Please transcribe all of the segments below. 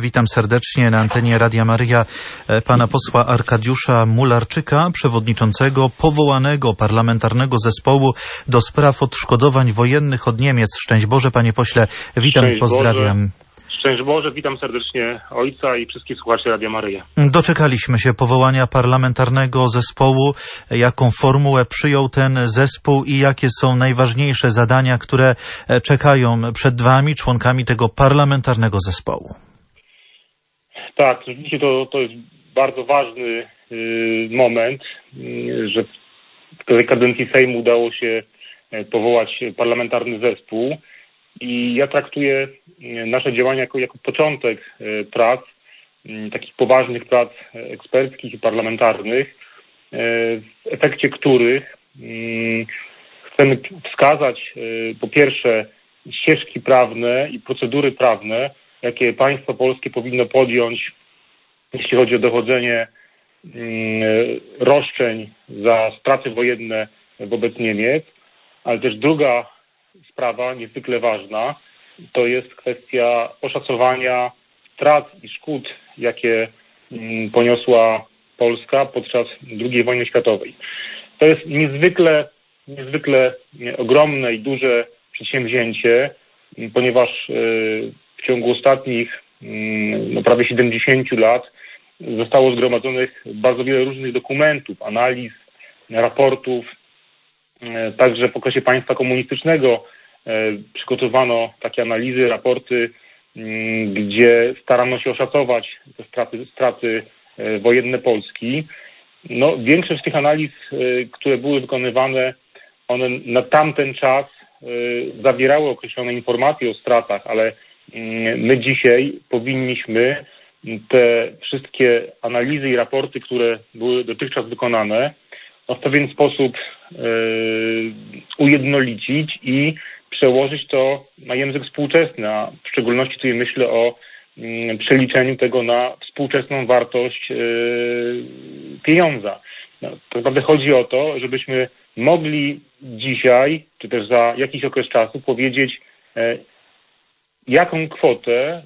Witam serdecznie na antenie Radia Maryja pana posła Arkadiusza Mularczyka, przewodniczącego powołanego parlamentarnego zespołu do spraw odszkodowań wojennych od Niemiec. Szczęść Boże, panie pośle, witam, Szczęść pozdrawiam. Boże. Szczęść Boże, witam serdecznie ojca i wszystkich słuchaczy Radia Maryja. Doczekaliśmy się powołania parlamentarnego zespołu. Jaką formułę przyjął ten zespół i jakie są najważniejsze zadania, które czekają przed wami, członkami tego parlamentarnego zespołu? Tak, rzeczywiście to jest bardzo ważny moment, że w tej kadencji Sejmu udało się powołać parlamentarny zespół. I ja traktuję nasze działania jako początek prac, takich poważnych prac eksperckich i parlamentarnych, w efekcie których chcemy wskazać po pierwsze ścieżki prawne i procedury prawne, jakie państwo polskie powinno podjąć, jeśli chodzi o dochodzenie roszczeń za straty wojenne wobec Niemiec, ale też druga sprawa niezwykle ważna, to jest kwestia oszacowania strat i szkód, jakie poniosła Polska podczas II wojny światowej. To jest niezwykle ogromne i duże przedsięwzięcie, ponieważ w ciągu ostatnich prawie 70 lat zostało zgromadzonych bardzo wiele różnych dokumentów, analiz, raportów. Także w okresie państwa komunistycznego przygotowano takie analizy, raporty, gdzie starano się oszacować te straty wojenne Polski. Większość tych analiz, które były wykonywane, one na tamten czas zawierały określone informacje o stratach, ale my dzisiaj powinniśmy te wszystkie analizy i raporty, które były dotychczas wykonane, w pewien sposób ujednolicić i przełożyć to na język współczesny, a w szczególności tutaj myślę o przeliczeniu tego na współczesną wartość pieniądza. Tak naprawdę chodzi o to, żebyśmy mogli dzisiaj, czy też za jakiś okres czasu powiedzieć, jaką kwotę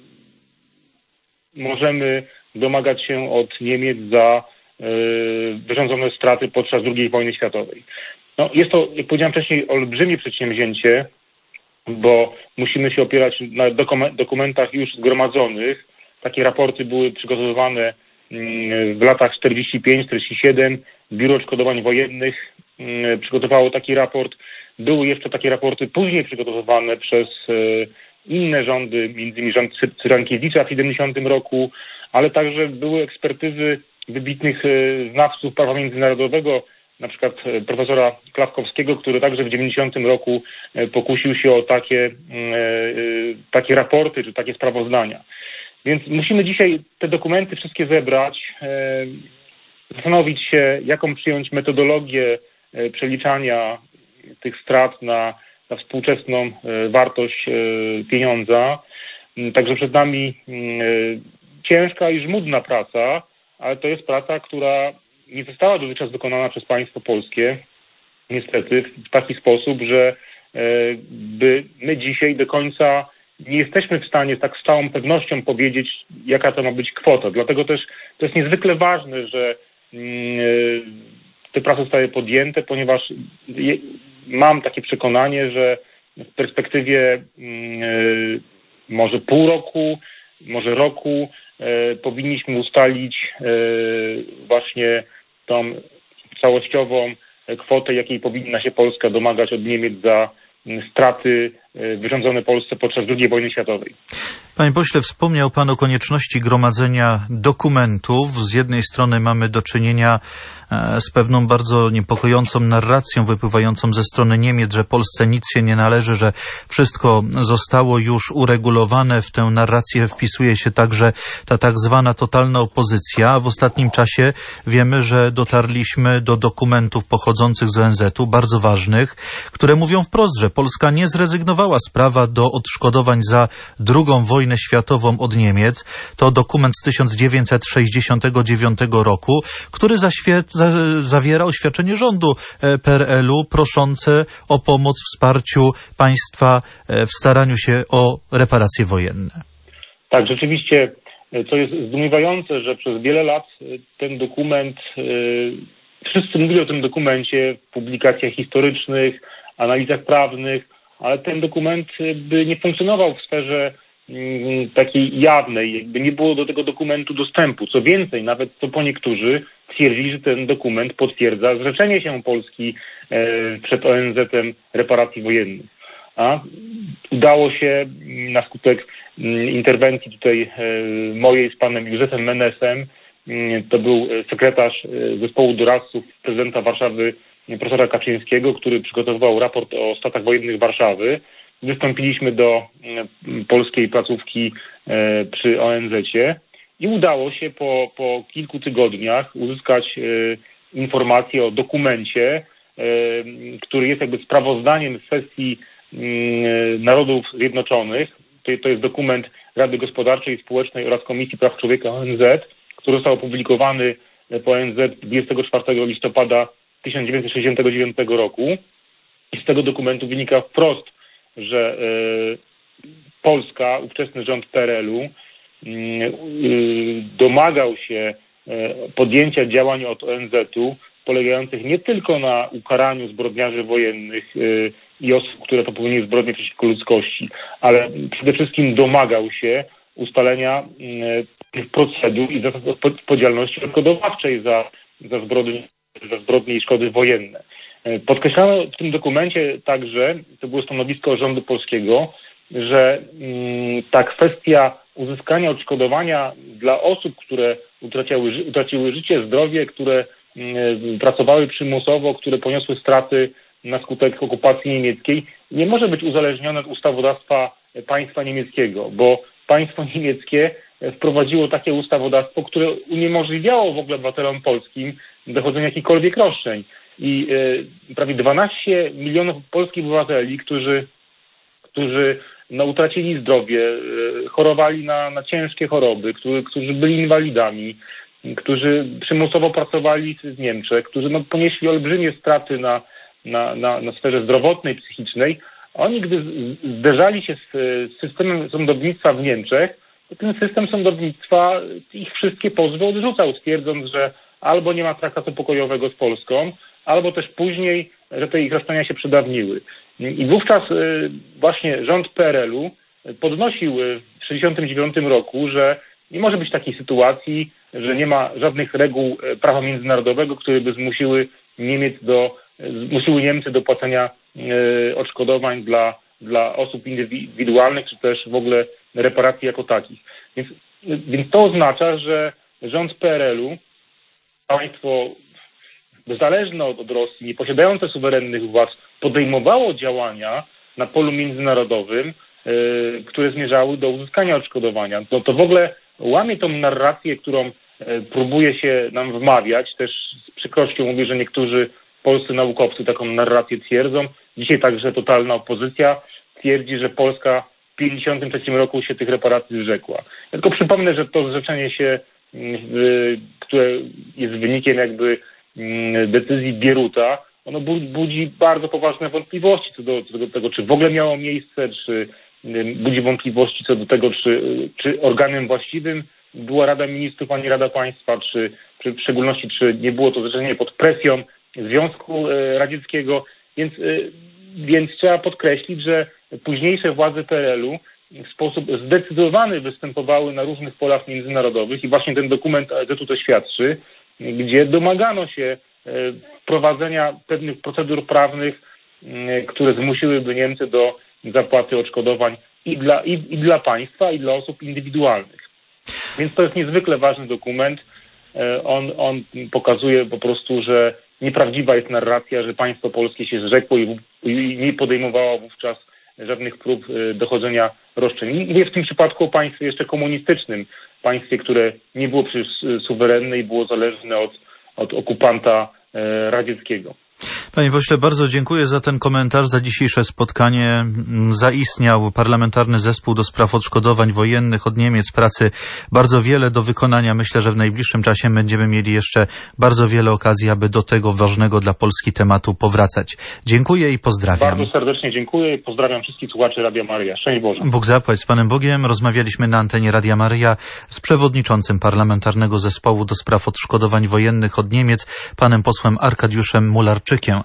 możemy domagać się od Niemiec za wyrządzone straty podczas II wojny światowej. Jest to, jak powiedziałem wcześniej, olbrzymie przedsięwzięcie, bo musimy się opierać na dokumentach już zgromadzonych. Takie raporty były przygotowywane w latach 45-47. Biuro Odszkodowań Wojennych przygotowało taki raport. Były jeszcze takie raporty później przygotowywane przez inne rządy, m.in. rząd Cyrankiewicza w 70 roku, ale także były ekspertyzy wybitnych znawców prawa międzynarodowego, na przykład profesora Klawkowskiego, który także w 90 roku pokusił się o takie raporty, czy takie sprawozdania. Więc musimy dzisiaj te dokumenty wszystkie zebrać, zastanowić się, jaką przyjąć metodologię przeliczania tych strat na współczesną wartość pieniądza. Także przed nami ciężka i żmudna praca, ale to jest praca, która nie została dotychczas wykonana przez państwo polskie, niestety, w taki sposób, że my dzisiaj do końca nie jesteśmy w stanie tak z całą pewnością powiedzieć, jaka to ma być kwota. Dlatego też to jest niezwykle ważne, że te prace zostały podjęte, ponieważ mam takie przekonanie, że w perspektywie może pół roku, może roku powinniśmy ustalić właśnie tą całościową kwotę, jakiej powinna się Polska domagać od Niemiec za straty wyrządzone Polsce podczas II wojny światowej. Panie pośle, wspomniał pan o konieczności gromadzenia dokumentów. Z jednej strony mamy do czynienia z pewną bardzo niepokojącą narracją wypływającą ze strony Niemiec, że Polsce nic się nie należy, że wszystko zostało już uregulowane. W tę narrację wpisuje się także ta tak zwana totalna opozycja. W ostatnim czasie wiemy, że dotarliśmy do dokumentów pochodzących z ONZ-u, bardzo ważnych, które mówią wprost, że Polska nie zrezygnowała z prawa do odszkodowań za II wojnę światową od Niemiec. To dokument z 1969 roku, który zawiera oświadczenie rządu PRL-u proszące o pomoc w wsparciu państwa w staraniu się o reparacje wojenne. Tak, rzeczywiście, co jest zdumiewające, że przez wiele lat ten dokument, wszyscy mówili o tym dokumencie w publikacjach historycznych, analizach prawnych, ale ten dokument by nie funkcjonował w sferze takiej jawnej, jakby nie było do tego dokumentu dostępu. Co więcej, nawet to po niektórzy twierdzili, że ten dokument potwierdza zrzeczenie się Polski przed ONZ-em reparacji wojennych. A udało się na skutek interwencji tutaj mojej z panem Józefem Menesem, to był sekretarz zespołu doradców prezydenta Warszawy profesora Kaczyńskiego, który przygotowywał raport o statach wojennych Warszawy. Wystąpiliśmy do polskiej placówki przy ONZ-cie i udało się po kilku tygodniach uzyskać informację o dokumencie, który jest jakby sprawozdaniem sesji Narodów Zjednoczonych. To jest dokument Rady Gospodarczej i Społecznej oraz Komisji Praw Człowieka ONZ, który został opublikowany po ONZ 24 listopada 1969 roku. I z tego dokumentu wynika wprost, że Polska, ówczesny rząd PRL-u domagał się podjęcia działań od ONZ-u polegających nie tylko na ukaraniu zbrodniarzy wojennych i osób, które popełniły zbrodnie przeciwko ludzkości, ale przede wszystkim domagał się ustalenia tych procedur i zasad odpowiedzialności odszkodowawczej za zbrodnie i szkody wojenne. Podkreślano w tym dokumencie także, to było stanowisko rządu polskiego, że ta kwestia uzyskania odszkodowania dla osób, które utraciły życie, zdrowie, które pracowały przymusowo, które poniosły straty na skutek okupacji niemieckiej, nie może być uzależnione od ustawodawstwa państwa niemieckiego, bo państwo niemieckie wprowadziło takie ustawodawstwo, które uniemożliwiało w ogóle obywatelom polskim dochodzenie jakichkolwiek roszczeń. I prawie 12 milionów polskich obywateli, którzy utracili zdrowie, chorowali na ciężkie choroby, którzy byli inwalidami, którzy przymusowo pracowali w Niemczech, którzy ponieśli olbrzymie straty na sferze zdrowotnej, psychicznej, oni gdy zderzali się z systemem sądownictwa w Niemczech, to ten system sądownictwa ich wszystkie pozwy odrzucał, twierdząc, że albo nie ma traktatu pokojowego z Polską, albo też później, że te ich roszczenia się przedawniły. I wówczas właśnie rząd PRL-u podnosił w 1969 roku, że nie może być takiej sytuacji, że nie ma żadnych reguł prawa międzynarodowego, które by zmusiły Niemcy do płacenia odszkodowań dla osób indywidualnych, czy też w ogóle reparacji jako takich. Więc to oznacza, że rząd PRL-u, państwo zależne od Rosji, nie posiadające suwerennych władz, podejmowało działania na polu międzynarodowym, które zmierzały do uzyskania odszkodowania. To w ogóle łamie tą narrację, którą próbuje się nam wmawiać. Też z przykrością mówię, że niektórzy polscy naukowcy taką narrację twierdzą. Dzisiaj także totalna opozycja twierdzi, że Polska w 1953 roku się tych reparacji zrzekła. Ja tylko przypomnę, że to zrzeczenie się, które jest wynikiem jakby decyzji Bieruta, ono budzi bardzo poważne wątpliwości co do tego, czy w ogóle miało miejsce, czy budzi wątpliwości co do tego, czy organem właściwym była Rada Ministrów, a nie Rada Państwa, czy w szczególności, czy nie było to zrzeczenie pod presją Związku Radzieckiego, więc trzeba podkreślić, że późniejsze władze PRL-u w sposób zdecydowany występowały na różnych polach międzynarodowych i właśnie ten dokument AZ-u to świadczy, gdzie domagano się wprowadzenia pewnych procedur prawnych, które zmusiłyby Niemcy do zapłaty odszkodowań i dla państwa, i dla osób indywidualnych. Więc to jest niezwykle ważny dokument. On pokazuje po prostu, że nieprawdziwa jest narracja, że państwo polskie się zrzekło i nie podejmowało wówczas żadnych prób dochodzenia roszczeń. I mówię w tym przypadku o państwie jeszcze komunistycznym, państwie, które nie było przecież suwerenne i było zależne od okupanta radzieckiego. Panie pośle, bardzo dziękuję za ten komentarz, za dzisiejsze spotkanie. Zaistniał Parlamentarny Zespół do Spraw Odszkodowań Wojennych od Niemiec, pracy bardzo wiele do wykonania. Myślę, że w najbliższym czasie będziemy mieli jeszcze bardzo wiele okazji, aby do tego ważnego dla Polski tematu powracać. Dziękuję i pozdrawiam. Bardzo serdecznie dziękuję i pozdrawiam wszystkich słuchaczy Radia Maryja. Szczęść Boże. Bóg zapłać z Panem Bogiem. Rozmawialiśmy na antenie Radia Maryja z przewodniczącym Parlamentarnego Zespołu do Spraw Odszkodowań Wojennych od Niemiec, panem posłem Arkadiuszem Mularczykiem.